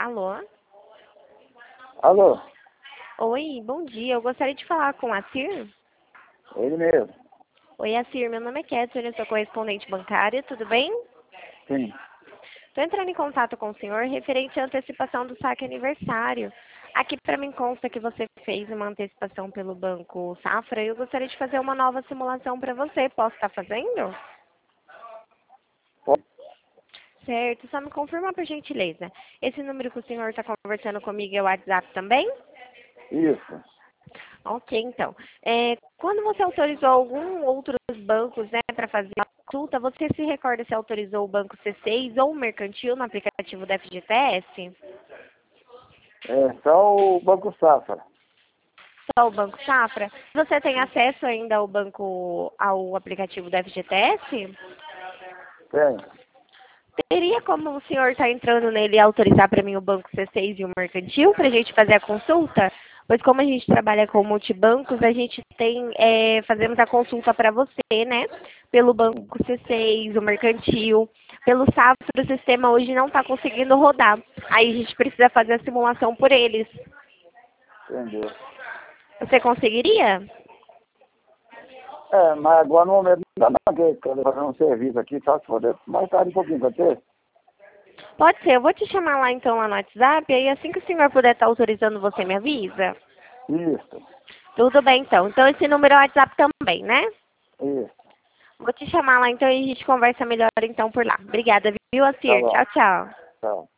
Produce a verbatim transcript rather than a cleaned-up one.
Alô? Alô? Oi, bom dia. Eu gostaria de falar com a Cir. Ele mesmo. Oi, Acir. Meu nome é Catherine, eu sou correspondente bancária, tudo bem? Sim. Estou entrando em contato com o senhor referente à antecipação do saque aniversário. Aqui para mim consta que você fez uma antecipação pelo Banco Safra e eu gostaria de fazer uma nova simulação para você. Posso estar fazendo? Pode. Certo, só me confirma por gentileza. Esse número que o senhor está conversando comigo é o WhatsApp também? Isso. Ok, então. É, quando você autorizou algum outros bancos, né, para fazer a consulta, você se recorda se autorizou o Banco C seis ou o Mercantil no aplicativo da F G T S? É só o Banco Safra. Só o Banco Safra? Você tem acesso ainda ao banco, ao aplicativo da F G T S? Tem. Teria como o senhor estar entrando nele e autorizar para mim o Banco C seis e o Mercantil para a gente fazer a consulta? Pois como a gente trabalha com multibancos, a gente tem, é, fazemos a consulta para você, né? Pelo Banco C seis, o Mercantil. Pelo Safra, o sistema hoje não está conseguindo rodar. Aí a gente precisa fazer a simulação por eles. Entendeu? Você conseguiria? É, mas agora no momento não dá não, porque eu quero fazer um serviço aqui, só se for mais tarde um pouquinho, pode ser? Pode ser, eu vou te chamar lá então lá no WhatsApp, aí assim que o senhor puder estar autorizando, você me avisa? Isso. Tudo bem então. Então esse número é o WhatsApp também, né? Isso. Vou te chamar lá então e a gente conversa melhor então por lá. Obrigada, viu, Tá Acir? bom. Tchau, tchau. Tchau.